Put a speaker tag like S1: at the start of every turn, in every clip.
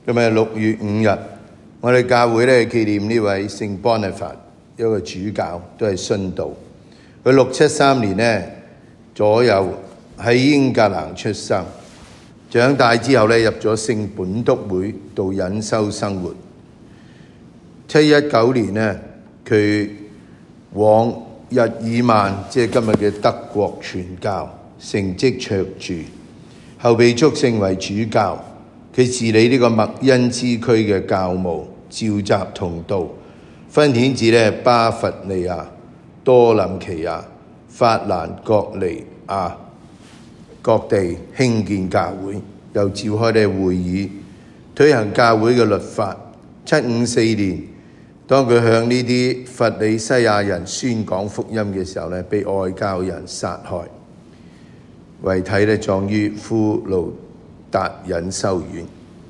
S1: 今日6月5日，我哋教會咧紀念呢位聖 Boniface， 一個主教，都係殉道。佢673年咧左右喺英格蘭出生，長大之後咧入咗聖本篤會度隱修生活。719年咧，佢往日耳曼，即係今日嘅德國傳教，成績卓著，後被祝聖為主教。佢治理呢個麥恩之區嘅教務，召集同道，分遣至咧巴伐利亞、多林奇亞、法蘭各尼亞各地興建教會，又召開咧會議，推行教會嘅律法。754年，當佢向呢啲弗里西亞人宣講福音嘅時候咧，被外教人殺害，遺體咧葬於庫魯達隱修院。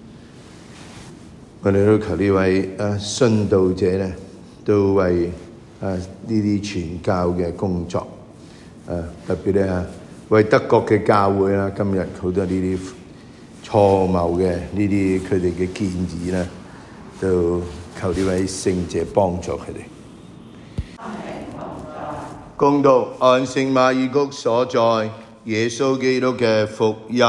S1: 我哋都求呢位殉道者咧，都為呢啲傳教嘅工作，特別咧為德國嘅教會啦，今日好多呢啲錯謬嘅呢啲佢哋嘅建議咧，都求呢位聖者幫助佢哋。恭讀按聖馬爾谷所載耶穌基督嘅福音。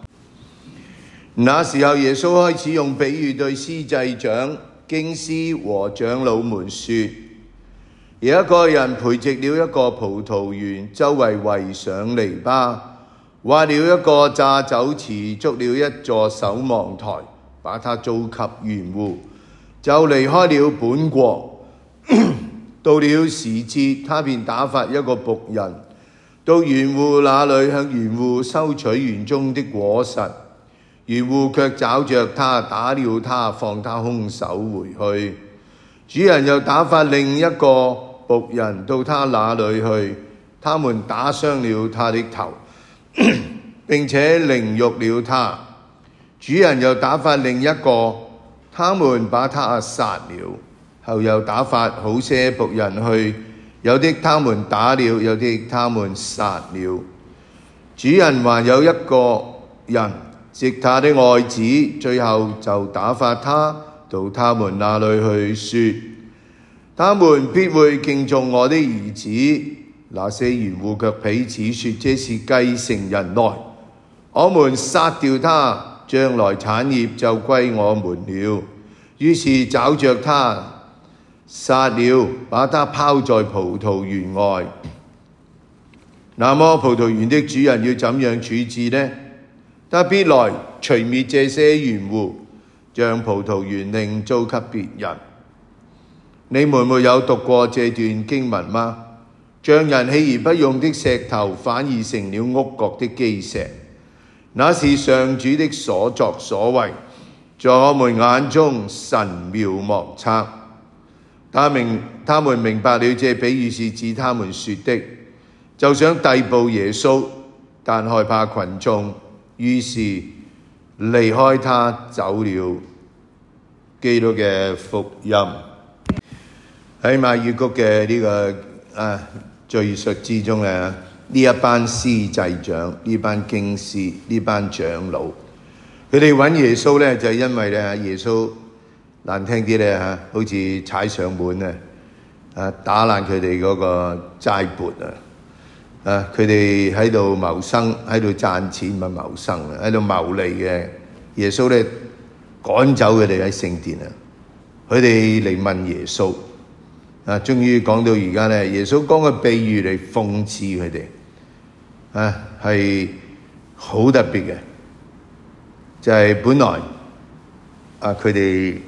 S1: 那時候，耶穌開始用比喻對司祭長、經師和長老們說：有一個人培植了一個葡萄園，周圍圍上籬笆，挖了一個榨酒池，築了一座守望台，把它租給園戶，就離開了本國。到了時節，他便打發一個僕人到園戶那裡，向園戶收取園中的果實。園戶卻找着他，打了他，放他空手回去。主人又打發另一個僕人到他那裡去，他們打傷了他的頭，並且凌辱了他。主人又打發另一個，他們把他殺了。後又打發好些僕人去，有的他們打了，有的他們殺了。主人還有一個人，即他的愛子，最後就打發他到他們那裡去，說：他們必會敬重我的兒子。那些園戶卻彼此說：這是繼承人來，我們殺掉他，將來產業就歸我們了。於是找着他，殺了，把他拋在葡萄園外。那麼葡萄園的主人要怎樣處置呢？他必來除滅這些園戶，將葡萄園另租給別人。你們沒有讀過這段經文嗎？匠人棄而不用的石頭，反而成了屋角的基石。那是上主的所作所為，在我們眼中神妙莫測。他們明白了這比喻是指他們說的，就想逮捕耶穌，但害怕群眾，於是離開他走了。基督嘅福音。喺馬爾谷嘅呢個敘述之中咧，呢一班司祭長、呢班經師、呢班長老，佢哋揾耶穌咧，就係因為咧耶穌難聽啲咧嚇，好似踩上門咧，打爛佢哋嗰個齋缽啊！佢哋喺度謀生，喺度賺錢咪謀生啊，喺度牟利嘅。耶穌咧趕走佢哋喺聖殿啊！佢哋嚟問耶穌啊，終於講到而家咧，耶穌講個比喻嚟諷刺佢哋係好特別嘅，就係本來佢哋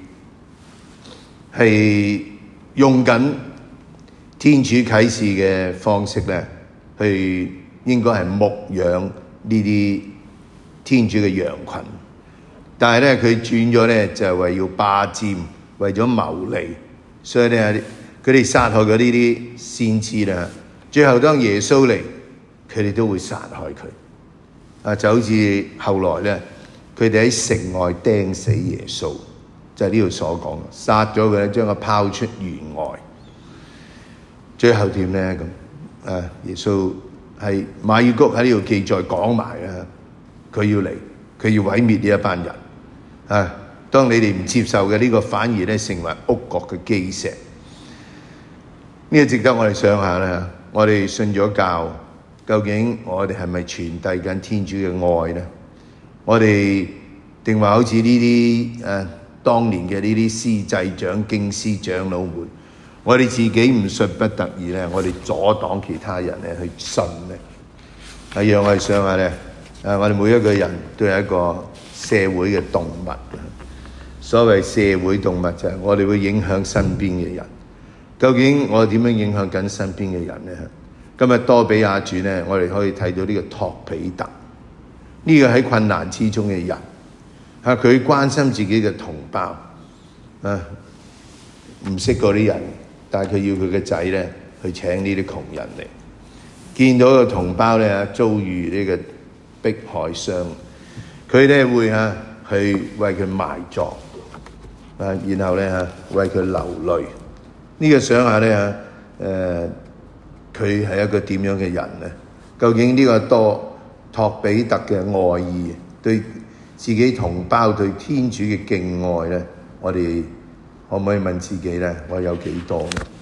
S1: 係用緊天主啟示嘅方式咧，去應該係牧養呢啲天主嘅羊群，但係咧佢轉咗咧就係為要霸佔，為咗牟利，所以咧佢哋殺害咗呢啲先知啦。最後當耶穌嚟，佢哋都會殺害佢。就好似後來咧，佢哋喺城外釘死耶穌，就係呢度所講，殺咗佢咧，將佢拋出園外。最後點咧咁？耶穌係馬爾谷喺呢度記載講埋啦，佢要嚟，佢要毀滅呢一班人。 當你哋唔接受嘅呢個，反而咧成為屋角嘅基石。呢個值得我哋想下咧。我哋信咗教，究竟我哋係咪傳遞緊天主嘅愛咧？我哋定話好似呢啲當年嘅呢啲司祭長、經師長老們，我哋自己唔信不得已咧，我哋阻擋其他人咧去信咧。讓我哋想下咧，我哋每一個人都係一個社會嘅動物。所謂社會動物就係我哋會影響身邊嘅人。究竟我哋點樣影響緊身邊嘅人呢？今日多比亞傳呢，我哋可以睇到呢個托彼特，呢個喺困難之中嘅人，佢關心自己嘅同胞，唔識嗰啲人，但係佢要佢嘅仔呢去請呢啲窮人嚟，見到個同胞呢遭遇呢個迫害傷，佢呢會去為佢埋葬，然後呢為佢流淚。呢個想下咧，佢係一個點樣嘅人咧？究竟呢個托彼特嘅愛意，對自己同胞、對天主嘅敬愛咧，我哋可唔可以問自己咧？我有幾多呢？